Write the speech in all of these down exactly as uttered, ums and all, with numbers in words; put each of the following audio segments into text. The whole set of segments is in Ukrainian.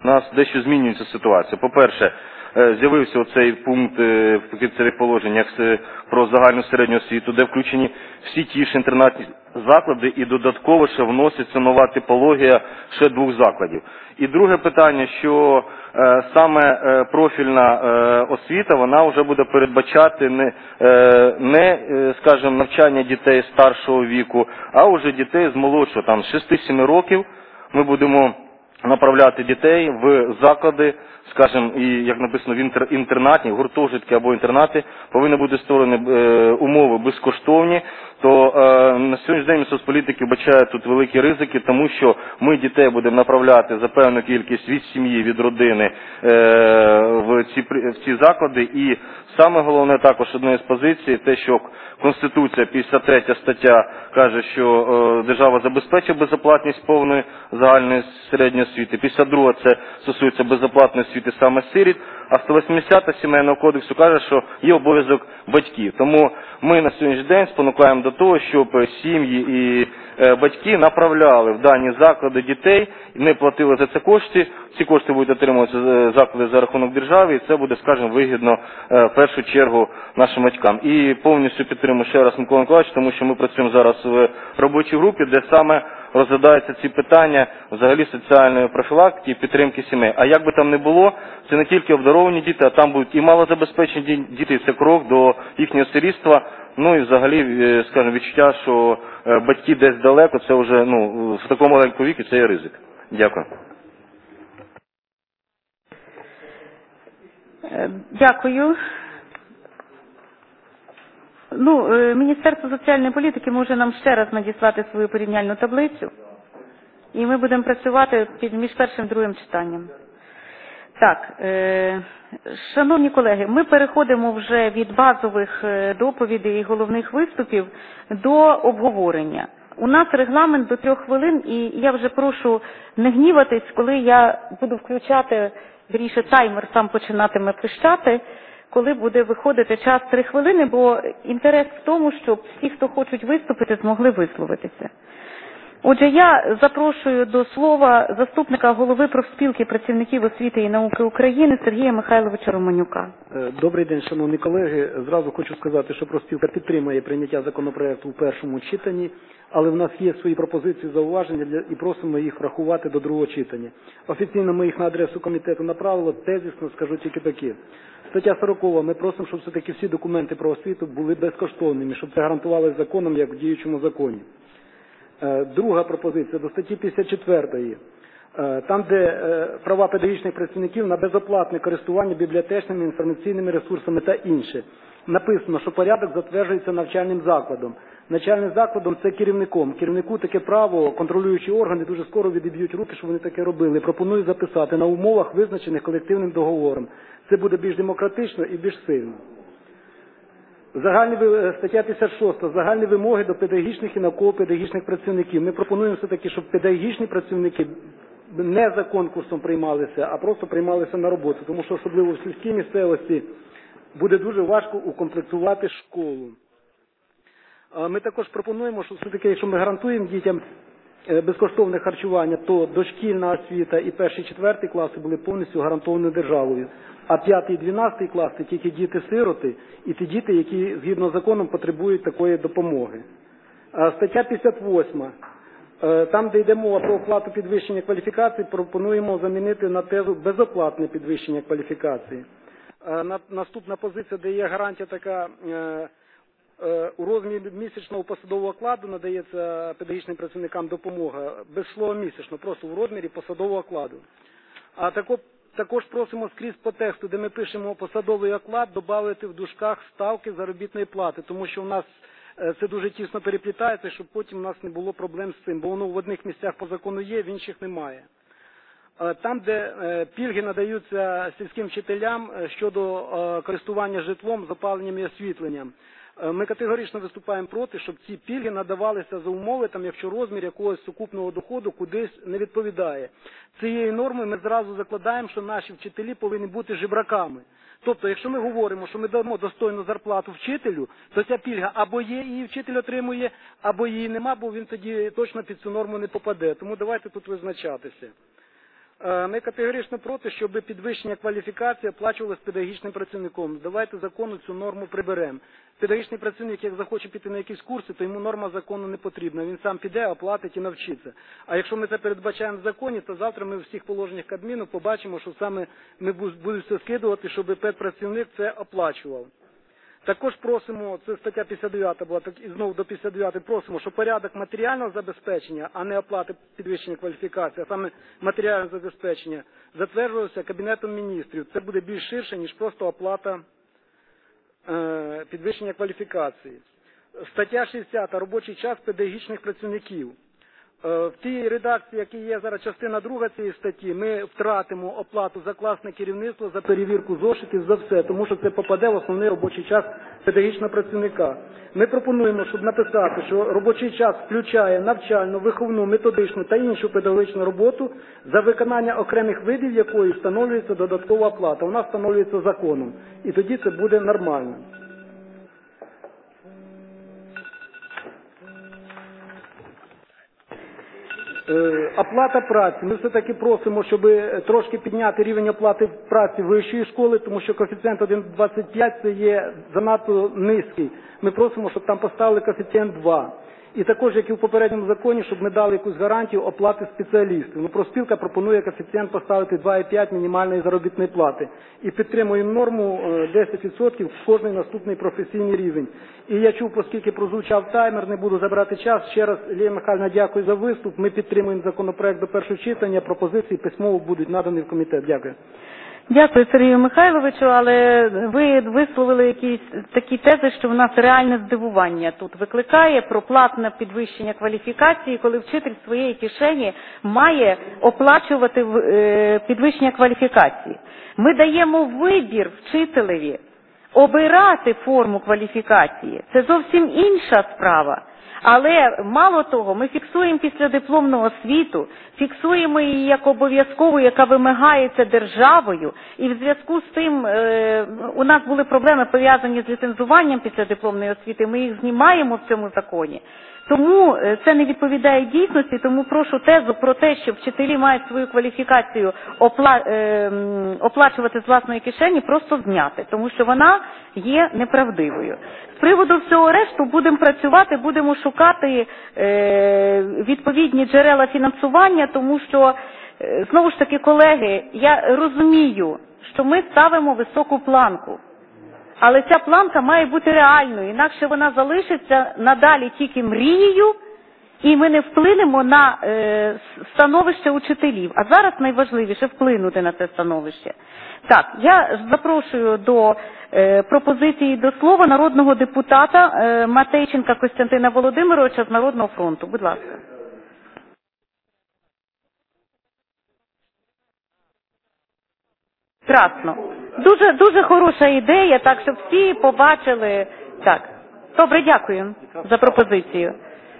нас дещо змінюється ситуація. По-перше, з'явився оцей пункт в прикінцевих положеннях про загальну середню освіту, де включені всі ті ж інтернатні заклади, і додатково ще вноситься нова типологія ще двох закладів. І друге питання, що е, саме е, профільна е, освіта, вона вже буде передбачати не, е, не е, скажімо, навчання дітей старшого віку, а вже дітей з молодшого, там, шести-семи років. Ми будемо направляти дітей в заклади, скажімо, і, як написано, в інтернатні, гуртожитки або інтернати, повинні бути створені е, умови безкоштовні, то е, на сьогоднішній день соцполітики вбачають тут великі ризики, тому що ми дітей будемо направляти за певну кількість від сім'ї, від родини е, в, ці, в ці заклади. І саме головне також однією з позицій, те, що Конституція, п'ятдесят третя стаття, каже, що е, держава забезпечує безоплатність повної загальної середньої освіти. п'ятдесят друга це стосується безоплатної освіти саме сиріт, а сто вісімдесята Сімейного кодексу каже, що є обов'язок батьків. Тому ми на сьогоднішній день спонукаємо до того, щоб сім'ї і е, батьки направляли в дані заклади дітей, не платили за це кошти. Ці кошти будуть отримуватися заклади за рахунок держави, і це буде, скажімо, вигідно е, в першу чергу нашим батькам. І повністю підтримую ще раз Микола Миколаївич, тому що ми працюємо зараз в робочій групі, де саме розглядаються ці питання взагалі соціальної профілактики і підтримки сімей. А як би там не було, це не тільки обдаровані діти, а там будуть і малозабезпечені діти, це крок до їхнього сирітства. Ну і взагалі, скажімо, відчуття, що батьки десь далеко, це вже, ну, в такому маленькому віку це є ризик. Дякую. Дякую. Ну, Міністерство соціальної політики може нам ще раз надіслати свою порівняльну таблицю, і ми будемо працювати між першим і другим читанням. Так, е, шановні колеги, ми переходимо вже від базових доповідей і головних виступів до обговорення. У нас регламент до трьох хвилин, і я вже прошу не гніватись, коли я буду включати, вірніше, таймер сам починатиме пищати, коли буде виходити час три хвилини, бо інтерес в тому, щоб всі, хто хочуть виступити, змогли висловитися. Отже, я запрошую до слова заступника голови профспілки працівників освіти і науки України Сергія Михайловича Романюка. Добрий день, шановні колеги. Зразу хочу сказати, що профспілка підтримує прийняття законопроекту у першому читанні, але в нас є свої пропозиції, зауваження і просимо їх врахувати до другого читання. Офіційно ми їх на адресу комітету направили, тезисно скажу тільки таке. Стаття сорокова. Ми просимо, щоб все-таки всі документи про освіту були безкоштовними, щоб це гарантувалося законом, як в діючому законі. Друга пропозиція до статті п'ятдесят четвертої. Там, де права педагогічних працівників на безоплатне користування бібліотечними, інформаційними ресурсами та інше. Написано, що порядок затверджується навчальним закладом. Навчальним закладом – це керівником. Керівнику таке право, контролюючі органи дуже скоро відіб'ють руки, щоб вони таке робили. Пропоную записати на умовах, визначених колективним договором. Це буде більш демократично і більш сильно. Загальні, стаття п'ятдесят шоста. Загальні вимоги до педагогічних і науково-педагогічних працівників. Ми пропонуємо все-таки, щоб педагогічні працівники не за конкурсом приймалися, а просто приймалися на роботу. Тому що, особливо в сільській місцевості, буде дуже важко укомплектувати школу. Ми також пропонуємо, що все-таки, якщо ми гарантуємо дітям безкоштовне харчування, то дошкільна освіта і перший, четвертий класи були повністю гарантовані державою. А п'ятий і дванадцятий клас – це тільки діти-сироти і ті діти, які згідно з законом потребують такої допомоги. Стаття п'ятдесят восьма. Там, де йде мова про оплату підвищення кваліфікації, пропонуємо замінити на тезу безоплатне підвищення кваліфікації. Наступна позиція, де є гарантія така, у розмірі місячного посадового окладу надається педагогічним працівникам допомога, без слова місячно, просто в розмірі посадового окладу. А тако, також просимо скрізь по тексту, де ми пишемо посадовий оклад, додати в дужках ставки заробітної плати, тому що у нас це дуже тісно переплітається, щоб потім у нас не було проблем з цим, бо воно в одних місцях по закону є, в інших немає. Там, де пільги надаються сільським вчителям щодо користування житлом, з опаленням і освітленням, ми категорично виступаємо проти, щоб ці пільги надавалися за умови, там, якщо розмір якогось сукупного доходу кудись не відповідає. Цією нормою ми зразу закладаємо, що наші вчителі повинні бути жебраками. Тобто, якщо ми говоримо, що ми дамо достойну зарплату вчителю, то ця пільга або є, і вчитель отримує, або її нема, бо він тоді точно під цю норму не попаде. Тому давайте тут визначатися. Ми категорично проти, щоб підвищення кваліфікації оплачувалось педагогічним працівником. Давайте закону цю норму приберемо. Педагогічний працівник, як захоче піти на якісь курси, то йому норма закону не потрібна. Він сам піде, оплатить і навчиться. А якщо ми це передбачаємо в законі, то завтра ми в всіх положеннях Кабміну побачимо, що саме ми будемо все скидувати, щоб педпрацівник це оплачував. Також просимо, це стаття п'ятдесят дев'ята була, так і знову до п'ятдесят дев'ятої просимо, що порядок матеріального забезпечення, а не оплати підвищення кваліфікації, а саме матеріальне забезпечення, затверджувався Кабінетом міністрів. Це буде більш ширше, ніж просто оплата е, підвищення кваліфікації. Стаття шістдесята. Робочий час педагогічних працівників. В тій редакції, які є зараз частина друга цієї статті, ми втратимо оплату за класне керівництво, за перевірку зошитів, за все, тому що це попаде в основний робочий час педагогічного працівника. Ми пропонуємо, щоб написати, що робочий час включає навчальну, виховну, методичну та іншу педагогічну роботу, за виконання окремих видів якої встановлюється додаткова оплата. Вона встановлюється законом. І тоді це буде нормально. Оплата праці. Ми все-таки просимо, щоб трошки підняти рівень оплати праці вищої школи, тому що коефіцієнт один двадцять п'ять це є занадто низький. Ми просимо, щоб там поставили коефіцієнт два. І також, як і в попередньому законі, щоб ми дали якусь гарантію оплати спеціалістів. Ну, профспілка пропонує коефіцієнт поставити два і п'ять мінімальної заробітної плати. І підтримуємо норму десять відсотків кожний наступний професійний рівень. І я чув, оскільки прозвучав таймер, не буду забирати час. Ще раз, Лілія Михайлівна, дякую за виступ. Ми підтримуємо законопроект до першого читання. Пропозиції письмово будуть надані в комітет. Дякую. Дякую, Сергію Михайловичу, але ви висловили якісь такі тези, що в нас реальне здивування тут викликає про платне підвищення кваліфікації, коли вчитель з своєї кишені має оплачувати підвищення кваліфікації. Ми даємо вибір вчителеві обирати форму кваліфікації. Це зовсім інша справа. Але, мало того, ми фіксуємо післядипломну освіту, фіксуємо її як обов'язкову, яка вимагається державою, і в зв'язку з тим е, у нас були проблеми пов'язані з ліцензуванням післядипломної освіти, ми їх знімаємо в цьому законі. Тому це не відповідає дійсності, тому прошу тезу про те, що вчителі мають свою кваліфікацію опла... е, оплачувати з власної кишені, просто зняти, тому що вона є неправдивою. З приводу всього решту будемо працювати, будемо шукати е, відповідні джерела фінансування, тому що, е, знову ж таки, колеги, я розумію, що ми ставимо високу планку. Але ця планка має бути реальною, інакше вона залишиться надалі тільки мрією, і ми не вплинемо на е, становище учителів. А зараз найважливіше вплинути на це становище. Так, я запрошую до е, пропозиції до слова народного депутата е, Матейченка Костянтина Володимировича з Народного фронту. Будь ласка. Красно. Дуже, дуже хороша ідея, так, щоб всі побачили. Так. Добре, дякую за пропозицію.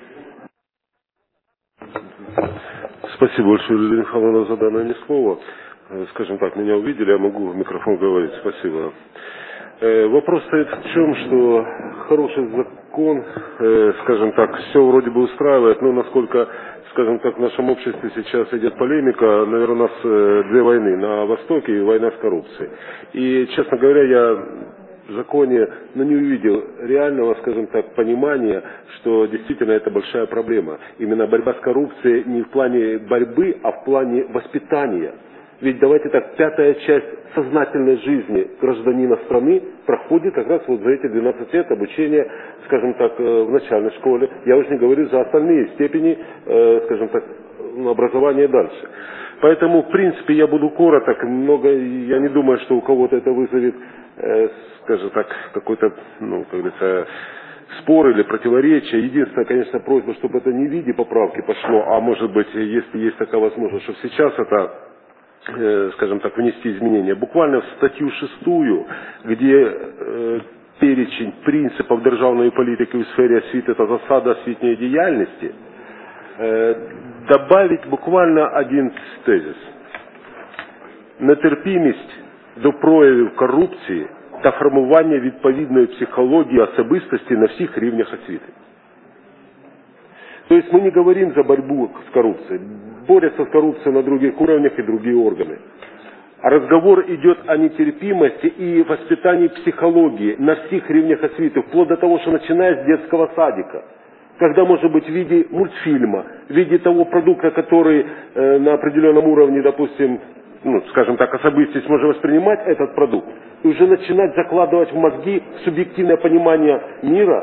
Спасибо большое, Лилия Михайловна, за данное мне слово. Скажем так, меня увидели, я могу в микрофон говорить. Спасибо. Вопрос стоит в чем, что хороший закон, скажем так, все вроде бы устраивает, но насколько, скажем так, в нашем обществе сейчас идет полемика, наверное, у нас две войны, на Востоке и война с коррупцией. И, честно говоря, я в законе, но не увидел реального, скажем так, понимания, что действительно это большая проблема. Именно борьба с коррупцией не в плане борьбы, а в плане воспитания. Ведь давайте так, пятая часть сознательной жизни гражданина страны проходит как раз вот за эти двенадцать лет обучения, скажем так, в начальной школе. Я уже не говорю за остальные степени, скажем так, образования дальше. Поэтому, в принципе, я буду короток, много, я не думаю, что у кого-то это вызовет, скажем так, какой-то, ну, как говорится, спор или противоречие. Единственная, конечно, просьба, чтобы это не в виде поправки пошло, а может быть, если есть такая возможность, чтобы сейчас это, скажем так, внести изменения. Буквально в статью шестую, где э, перечень принципов державної політики у сфері освіти та засада освітньої діяльності, э, добавить буквально один тезис. Нетерпімість до проявів корупції та формування відповідної психології особистості на всіх рівнях освіти. То есть мы не говорим за борьбу с коррупцией. борются с коррупцией на других уровнях и другие органы. А разговор идет о нетерпимости и воспитании психологии на всех рівнях освіти, вплоть до того, что начиная с детского садика. Когда, может быть, в виде мультфильма, в виде того продукта, который э, на определенном уровне, допустим, ну, скажем так, особистость может воспринимать этот продукт, и уже начинать закладывать в мозги субъективное понимание мира.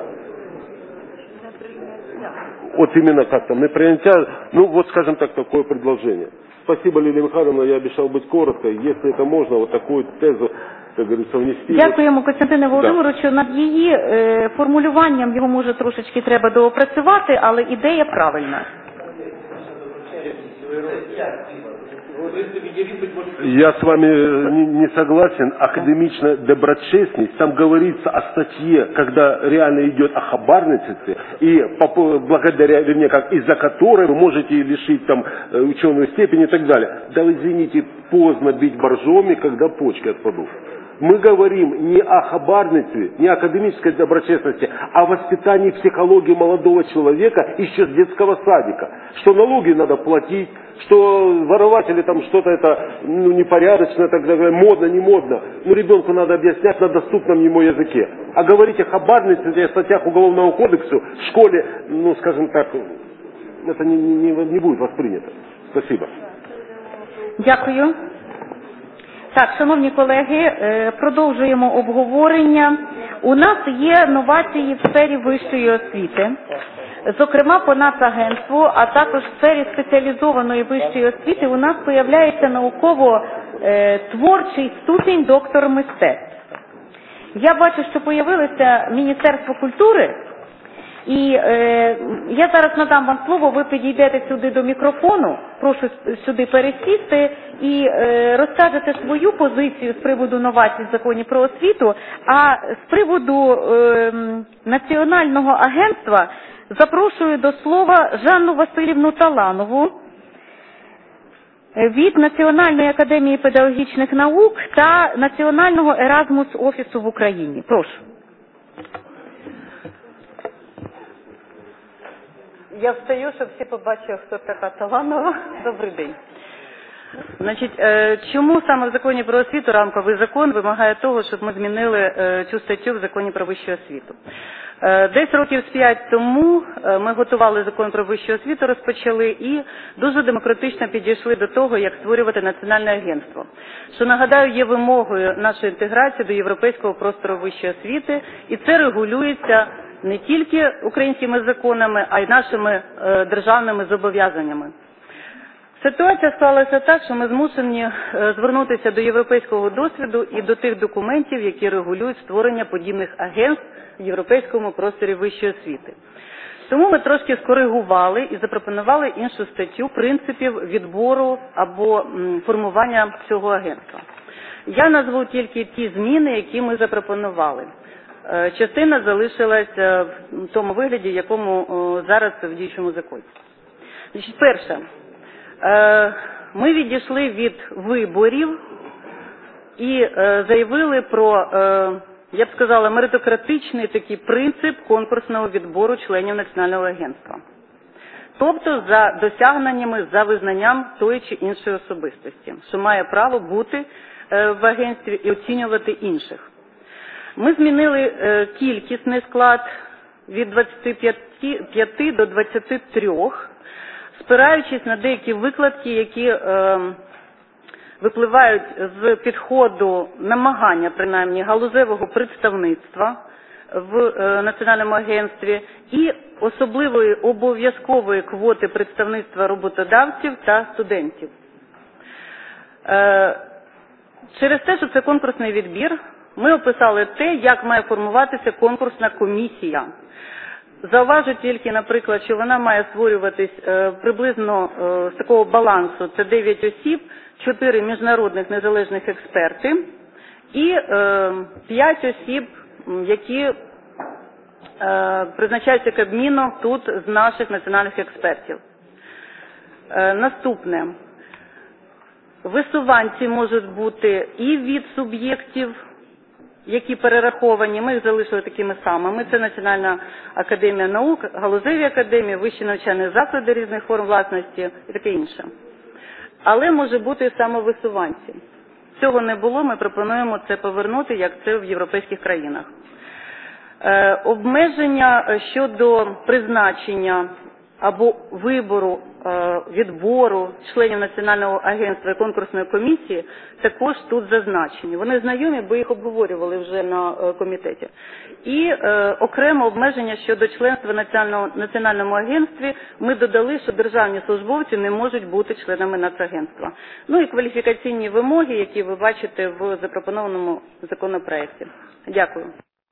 Вот именно как там, непринятие, ну вот, скажем так, такое предложение. Спасибо, Лилия Михайловна, я обещал быть коротко, если это можно, вот такую тезу, как говорится, внести. Дякуємо, Костянтине Володимировичу. Да. Над її е, формулюванням його, може, трошечки треба доопрацювати, але ідея правильна. Я с вами не, не согласен. Академичная доброчестность, там говорится о статье, когда реально идет о хабарнице, и по, благодаря, вернее, как из-за которой вы можете лишить там ученую степень и так далее. Да вы извините, поздно бить боржоми, когда почки отпадут. Мы говорим не о хабарнице, не о академической доброчестности, а о воспитании психологии молодого человека еще с детского садика. Что налоги надо платить, что воровать или там что-то это ну, непорядочно, так далее, модно, не модно. Ну, ребенку надо объяснять на доступном ему языке. А говорить о хабарнице и о статьях Уголовного кодекса в школе, ну, скажем так, это не, не, не будет воспринято. Спасибо. Дякую. Так, шановні колеги, продовжуємо обговорення. У нас є новації в сфері вищої освіти, зокрема по Нацагентству, а також в сфері спеціалізованої вищої освіти у нас появляється науково-творчий ступінь доктор мистецтв. Я бачу, що появилося Міністерство культури, і е, я зараз надам вам слово, ви підійдете сюди до мікрофону, прошу сюди пересісти і е, розкажете свою позицію з приводу новацій в законі про освіту, а з приводу е, Національного агентства запрошую до слова Жанну Васильівну Таланову від Національної академії педагогічних наук та Національного Еразмус офісу в Україні. Прошу. Я встаю, щоб всі побачили, хто така Таланова. Добрий день. Значить, чому саме в законі про освіту рамковий закон вимагає того, щоб ми змінили цю статтю в законі про вищу освіту? Десь років з п'ять тому ми готували закон про вищу освіту, розпочали і дуже демократично підійшли до того, як створювати національне агентство. Що, нагадаю, є вимогою нашої інтеграції до європейського простору вищої освіти, і це регулюється не тільки українськими законами, а й нашими е, державними зобов'язаннями. Ситуація склалася так, що ми змушені е, звернутися до європейського досвіду і до тих документів, які регулюють створення подібних агентств в європейському просторі вищої освіти. Тому ми трошки скоригували і запропонували іншу статтю принципів відбору або м, формування цього агентства. Я назву тільки ті зміни, які ми запропонували. Частина залишилася в тому вигляді, в якому зараз в діючому законі. Значить, перше, ми відійшли від виборів і заявили про, я б сказала, меритократичний такий принцип конкурсного відбору членів Національного агентства. Тобто за досягненнями, за визнанням тої чи іншої особистості, що має право бути в агентстві і оцінювати інших. Ми змінили е, кількісний склад від двадцяти п'яти до двадцяти трьох, спираючись на деякі викладки, які е, випливають з підходу намагання, принаймні, галузевого представництва в е, Національному агентстві і особливої обов'язкової квоти представництва роботодавців та студентів. Е, через те, що це конкурсний відбір, ми описали те, як має формуватися конкурсна комісія. Зауважу тільки, наприклад, що вона має створюватись е, приблизно е, з такого балансу. Це дев'ять осіб, чотири міжнародних незалежних експерти і е, п'ять осіб, які е, призначаються Кабміном тут з наших національних експертів. Е, наступне. Висуванці можуть бути і від суб'єктів які перераховані, ми їх залишили такими самими. Це Національна академія наук, галузеві академії, вищі навчальні заклади різних форм власності і таке інше. Але може бути і самовисуванці. Цього не було, ми пропонуємо це повернути, як це в європейських країнах. Е, обмеження щодо призначення або вибору, е, відбору членів Національного агентства і конкурсної комісії також тут зазначені. Вони знайомі, бо їх обговорювали вже на е, комітеті. І е, окремо обмеження щодо членства в Національному, Національному агентстві ми додали, що державні службовці не можуть бути членами Нацагентства. Ну і кваліфікаційні вимоги, які ви бачите в запропонованому законопроекті. Дякую.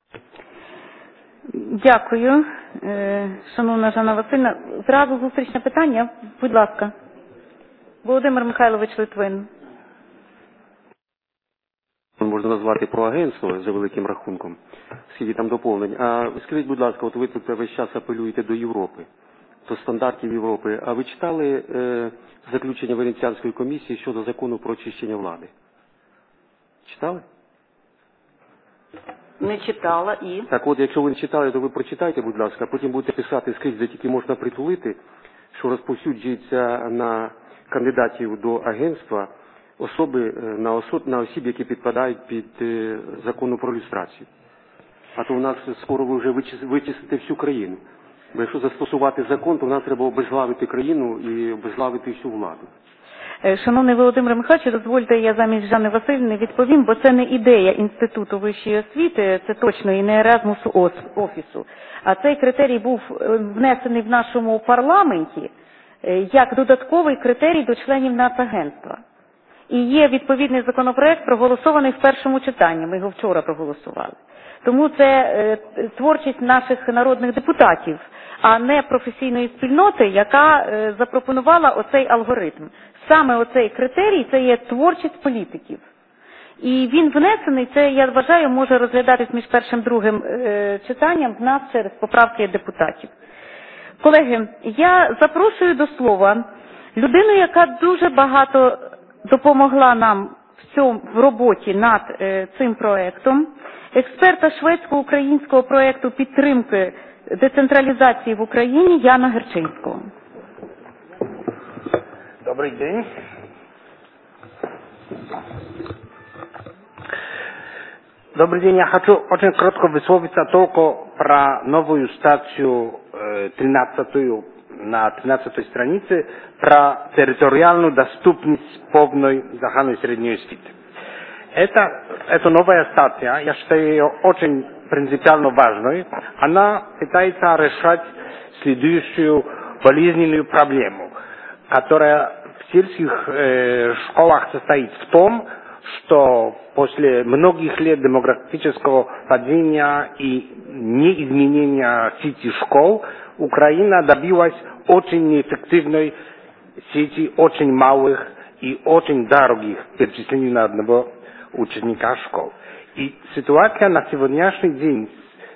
Дякую, шановна Жанна Васильівна. Зразу зустрічне питання, будь ласка. Володимир Михайлович Литвин. Можна назвати про агентство за великим рахунком, скільки там доповнень. А скажіть, будь ласка, от ви тут весь час апелюєте до Європи, до стандартів Європи. А ви читали е, заключення Венеціанської комісії щодо закону про очищення влади? Читали? Не читала і... Так от, якщо ви не читали, то ви прочитайте, будь ласка, а потім будете писати скрізь, де тільки можна притулити, що розповсюджується на кандидатів до агентства особи, на, особ, на осіб, які підпадають під е, закону про люстрацію. А то у нас скоро ви вже вичистите всю країну. Бо якщо застосувати закон, то в нас треба обезглавити країну і обезглавити всю владу. Шановний Володимир Михайлович, дозвольте, я замість Жанни Васильівни відповім, бо це не ідея Інституту вищої освіти, це точно і не Еразмусу офісу. А цей критерій був внесений в нашому парламенті як додатковий критерій до членів Нацагентства. І є відповідний законопроект, проголосований в першому читанні, ми його вчора проголосували. Тому це е, творчість наших народних депутатів, а не професійної спільноти, яка е, запропонувала оцей алгоритм. Саме оцей критерій – це є творчість політиків. І він внесений, це, я вважаю, може розглядатись між першим і другим е, читанням в нас через поправки депутатів. Колеги, я запрошую до слова людину, яка дуже багато допомогла нам в, цьому, в роботі над е, цим проектом, експерта шведсько-українського проекту підтримки децентралізації в Україні Яна Герчинського. Добрый день. Добрый день. Я хочу очень коротко высказаться только про новую статью тринадцатую на тринадцатой странице про территориальную доступность полной загальной средней освіти. Это, это новая статья, я считаю ее очень принципиально важной. Она пытается решать следующую болезненную проблему, которая в сельских э, школах состоит в том, что после многих лет демографического падения и неизменения сети школ Украина добилась очень неэффективной сети очень малых и очень дорогих перечислений на одного ученика школ. И ситуация на сегодняшний день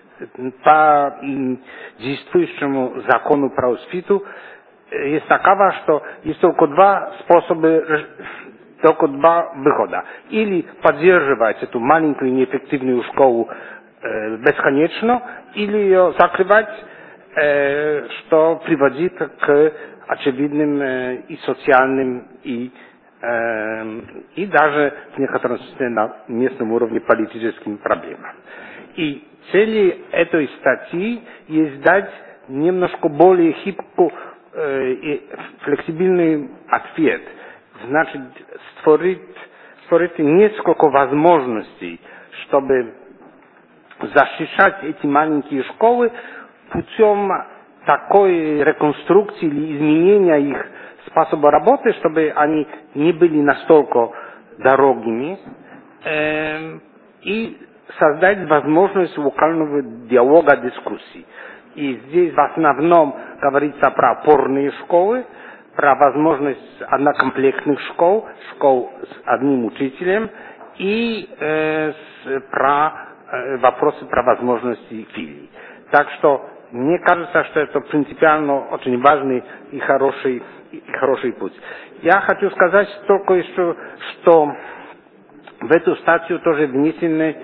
по действующему закону про освиту jest takowa, że jest tylko dwa sposoby, tylko dwa wychoda. Или поддерживать эту маленькую неэффективную школу э, бесконечно, или ее закрывать, э, что приводит к очевидным э, и социальным, и, э, и даже в некотором смысле на местном уровне политическим проблемам. И целью этой статьи есть дать немножко более хитрую и флексибильный ответ, значит, створить, створить несколько возможностей, чтобы защищать эти маленькие школы путем такой реконструкции или изменения их способа работы, чтобы они не были настолько дорогими, э, и создать возможность локального диалога, дискуссии. И здесь в основном говорится про опорные школы, про возможность однокомплектных школ, школ с одним учителем, и э, с, про э, вопросы про возможности филий. Так что мне кажется, что это принципиально очень важный и хороший, и хороший путь. Я хочу сказать только еще, что в эту статью тоже внесены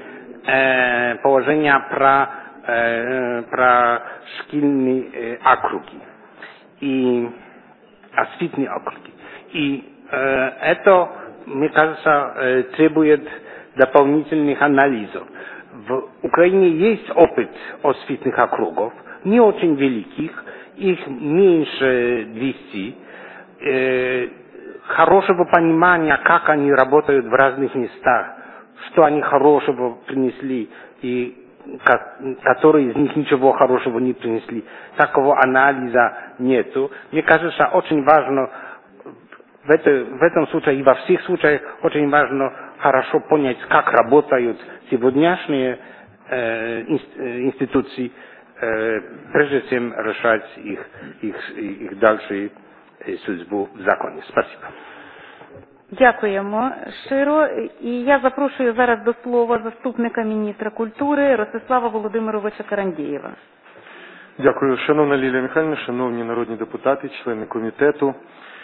e, położenia pra, e, pra szkolne e, okrugi i освітні округи. И э, это, мне кажется, э, требует дополнительных анализов. В Украине есть опыт освітних округов, не очень великих, их меньше двадцати, э, хорошего понимания, как они работают в разных местах, что они хорошего принесли и которые из них ничего хорошего не принесли. Такого анализа нету. Мне кажется, очень важно в, это, в этом случае и во всех случаях очень важно хорошо понять, как работают сегодняшние э, институции, э, прежде чем решать их, их, их дальшую судьбу в законе. Спасибо. Дякуємо щиро. І я запрошую зараз до слова заступника міністра культури Ростислава Володимировича Карандєєва. Дякую, шановна Лілія Михайлівна, шановні народні депутати, члени комітету.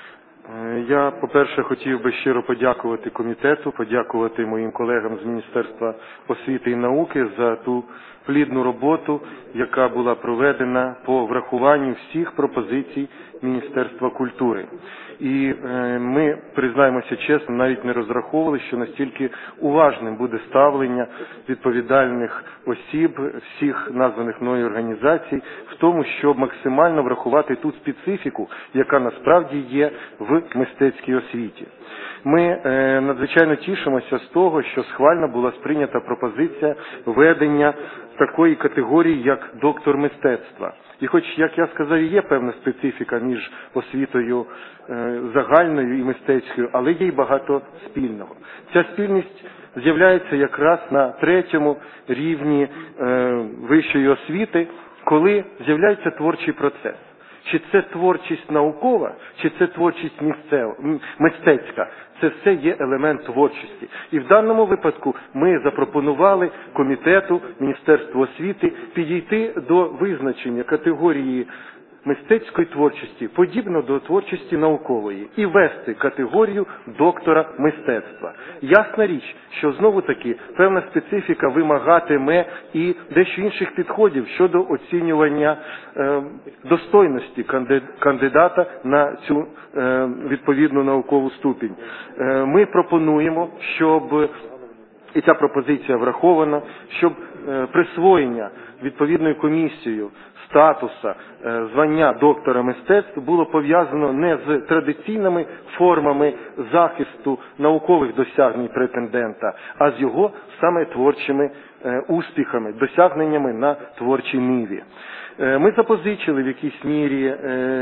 Я, по-перше, хотів би щиро подякувати комітету, подякувати моїм колегам з Міністерства освіти і науки за ту плідну роботу, яка була проведена по врахуванню всіх пропозицій Міністерства культури. І е, ми, признаємося чесно, навіть не розраховували, що настільки уважним буде ставлення відповідальних осіб, всіх названих мною організацій, в тому, щоб максимально врахувати ту специфіку, яка насправді є в мистецькій освіті. Ми е, надзвичайно тішимося з того, що схвально була сприйнята пропозиція введення такої категорії, як доктор мистецтва. І хоч, як я сказав, є певна специфіка між освітою е, загальною і мистецькою, але є й багато спільного. Ця спільність з'являється якраз на третьому рівні е, вищої освіти, коли з'являється творчий процес. Чи це творчість наукова, чи це творчість місцева, мистецька. Це все є елемент творчості. І в даному випадку ми запропонували комітету, Міністерству освіти підійти до визначення категорії мистецької творчості, подібно до творчості наукової, і ввести категорію доктора мистецтва. Ясна річ, що знову-таки певна специфіка вимагатиме і дещо інших підходів щодо оцінювання е, достойності кандидата на цю е, відповідну наукову ступінь. Е, ми пропонуємо, щоб, і ця пропозиція врахована, щоб е, присвоєння відповідною комісією статуса, звання доктора мистецтв було пов'язано не з традиційними формами захисту наукових досягнень претендента, а з його саме творчими успіхами, досягненнями на творчій ниві. Ми запозичили в якійсь мірі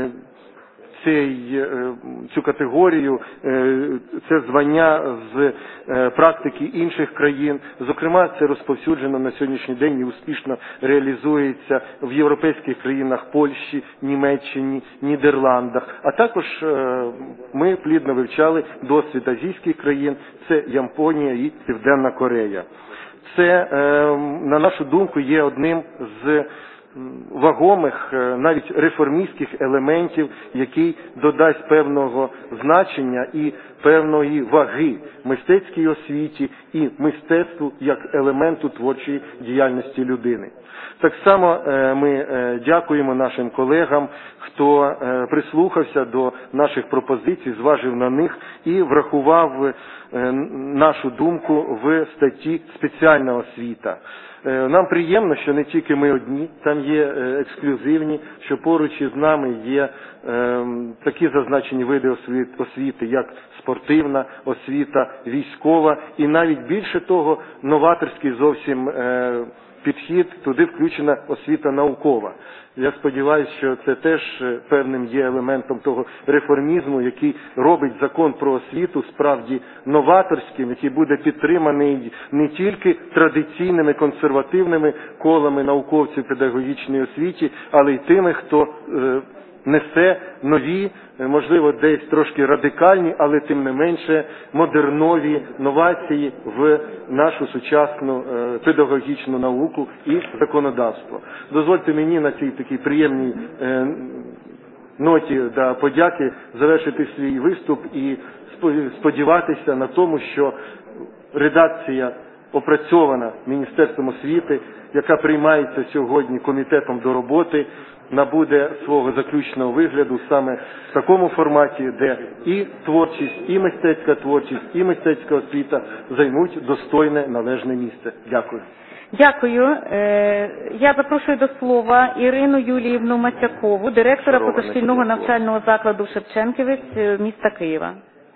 цей, цю категорію, це звання з практики інших країн. Зокрема, це розповсюджено на сьогоднішній день і успішно реалізується в європейських країнах Польщі, Німеччині, Нідерландах. А також ми плідно вивчали досвід азійських країн, це Японія і Південна Корея. Це, на нашу думку, є одним з вагомих, навіть реформістських елементів, який додасть певного значення і певної ваги мистецькій освіті і мистецтву як елементу творчої діяльності людини. Так само ми дякуємо нашим колегам, хто прислухався до наших пропозицій, зважив на них і врахував нашу думку в статті «Спеціальна освіта». Нам приємно, що не тільки ми одні, там є ексклюзивні, що поруч із нами є е, такі зазначені види освіти, як спортивна освіта, військова і навіть більше того, новаторський зовсім е, підхід, туди включена освіта наукова. Я сподіваюся, що це теж певним є елементом того реформізму, який робить закон про освіту справді новаторським, який буде підтриманий не тільки традиційними консервативними колами науковців педагогічної освіті, але й тими, хто е, несе нові, можливо, десь трошки радикальні, але тим не менше модернові новації в нашу сучасну педагогічну науку і законодавство. Дозвольте мені на цій такій приємній ноті да, подяки завершити свій виступ і сподіватися на тому, що редакція опрацьована Міністерством освіти, яка приймається сьогодні комітетом до роботи, набуде свого заключного вигляду саме в такому форматі, де і творчість, і мистецька творчість, і мистецька освіта займуть достойне, належне місце. Дякую. Дякую. Е, Я запрошую до слова Ірину Юліївну Матякову, директора позашкільного навчального закладу Шевченківець міста Києва.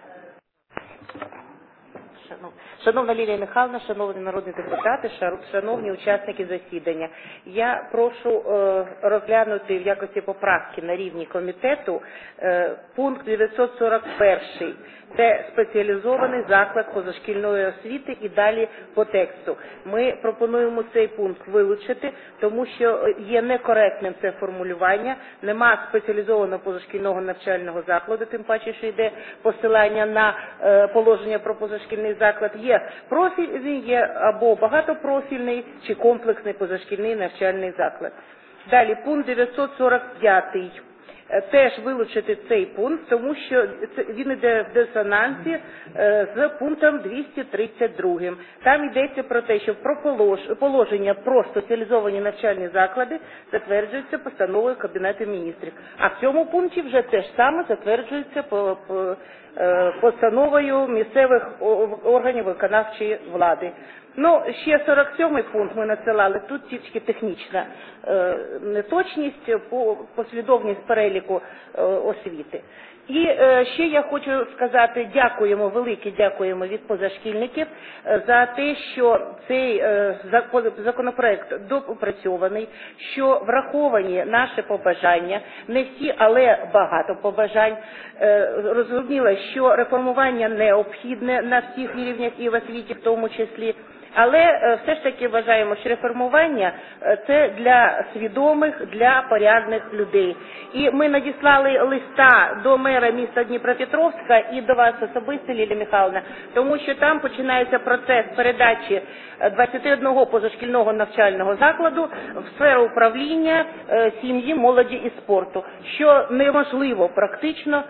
Шановна Лілія Михайловна, шановні народні депутати, шановні учасники засідання, я прошу е, розглянути в якості поправки на рівні комітету е, пункт дев'ятсот сорок один. Це спеціалізований заклад позашкільної освіти і далі по тексту. Ми пропонуємо цей пункт вилучити, тому що є некоректним це формулювання, нема спеціалізованого позашкільного навчального закладу, тим паче, що йде посилання на е, положення про позашкільний заклад. Є профільний, є або багатопрофільний чи комплексний позашкільний навчальний заклад. Далі, пункт дев'ятсот сорок п'ять. Теж вилучити цей пункт, тому що він йде в дисонансі з пунктом двісті тридцять два. Там йдеться про те, що про положення про спеціалізовані навчальні заклади затверджується постановою Кабінету міністрів. А в цьому пункті вже те ж саме затверджується по, по, постановою місцевих органів виконавчої влади. Ну, ще сорок сьомий пункт ми надсилали, тут тільки технічна е, неточність, по, послідовність переліку е, освіти. І е, ще я хочу сказати, дякуємо, велике дякуємо від позашкільників е, за те, що цей е, законопроект доопрацьований, що враховані наші побажання, не всі, але багато побажань. Е, розуміло, що реформування необхідне на всіх рівнях і в освіті в тому числі. Але все ж таки вважаємо, що реформування – це для свідомих, для порядних людей. І ми надіслали листа до мера міста Дніпропетровська і до вас особисто, Лілія Михайловна, тому що там починається процес передачі двадцяти одного позашкільного навчального закладу в сферу управління сім'ї, молоді і спорту, що неможливо практично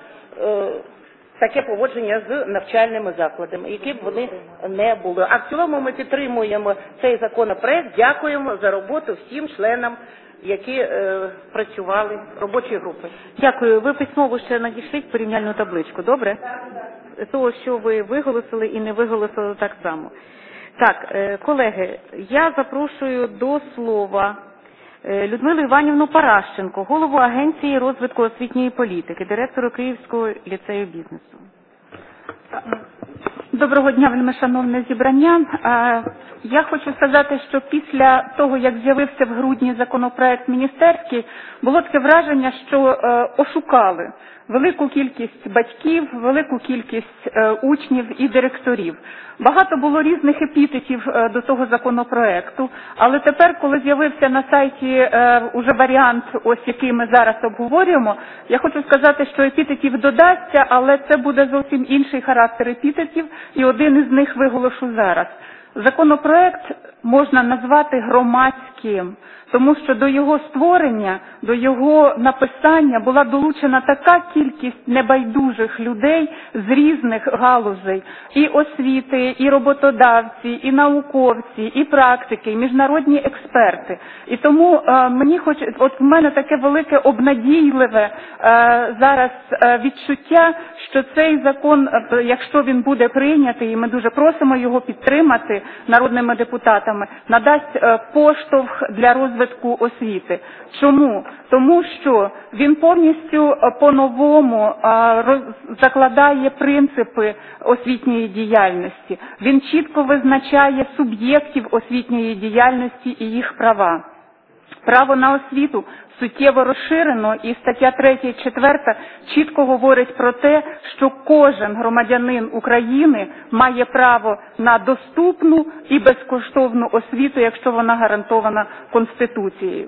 таке поводження з навчальними закладами, які б вони не були. А в цілому ми підтримуємо цей законопроект, дякуємо за роботу всім членам, які е, працювали в робочій групі. Дякую. Ви письмово ще надішліть порівняльну табличку, добре? Того, що ви виголосили і не виголосили так само. Так, е, колеги, я запрошую до слова Людмилу Іванівну Паращенко, голову Агенції розвитку освітньої політики, директору Київського ліцею бізнесу. Доброго дня, вельми шановне зібрання. Я хочу сказати, що після того, як з'явився в грудні законопроект міністерський, було таке враження, що ошукали велику кількість батьків, велику кількість учнів і директорів. Багато було різних епітетів до того законопроекту, але тепер, коли з'явився на сайті уже варіант, ось який ми зараз обговорюємо, я хочу сказати, що епітетів додасться, але це буде зовсім інший характер епітетів, і один із них виголошу зараз. Законопроект можна назвати громадським, тому що до його створення, до його написання була долучена така кількість небайдужих людей з різних галузей, і освіти, і роботодавці, і науковці, і практики, і міжнародні експерти. І тому е, мені хоч, от в мене таке велике обнадійливе е, зараз е, відчуття, що цей закон, е, якщо він буде прийнятий, і ми дуже просимо його підтримати народними депутатами, надасть е, поштовх для розвитку освіти. Чому? Тому що він повністю по-новому закладає принципи освітньої діяльності. Він чітко визначає суб'єктів освітньої діяльності і їх права. Право на освіту суттєво розширено, і стаття третя і четверта чітко говорить про те, що кожен громадянин України має право на доступну і безкоштовну освіту, якщо вона гарантована Конституцією.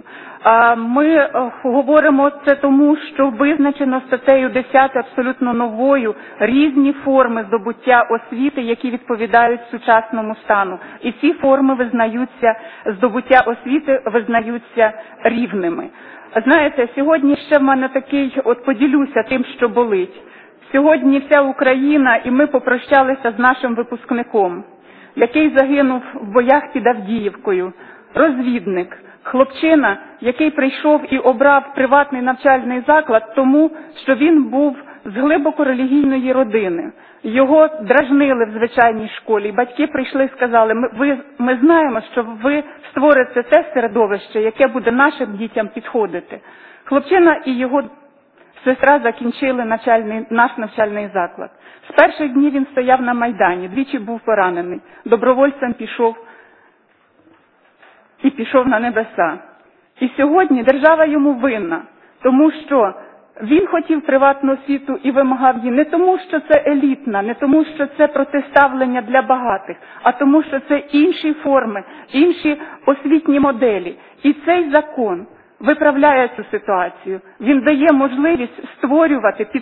Ми говоримо це тому, що визначено статтею десятою абсолютно новою різні форми здобуття освіти, які відповідають сучасному стану. І ці форми визнаються, здобуття освіти визнаються рівними. Знаєте, сьогодні ще в мене такий, от поділюся тим, що болить. Сьогодні вся Україна, і ми попрощалися з нашим випускником. який загинув в боях під Авдіївкою, розвідник, хлопчина, який прийшов і обрав приватний навчальний заклад тому, що він був з глибоко релігійної родини. Його дражнили в звичайній школі. Батьки прийшли і сказали, ми, ви, ми знаємо, що ви створите те середовище, яке буде нашим дітям підходити. Хлопчина і його сестра закінчили навчальний, наш навчальний заклад. З перших днів він стояв на Майдані, двічі був поранений. Добровольцем пішов і пішов на небеса. І сьогодні держава йому винна, тому що він хотів приватну освіту і вимагав її не тому, що це елітна, не тому, що це протиставлення для багатих, а тому, що це інші форми, інші освітні моделі. І цей закон виправляє цю ситуацію. Він дає можливість створювати під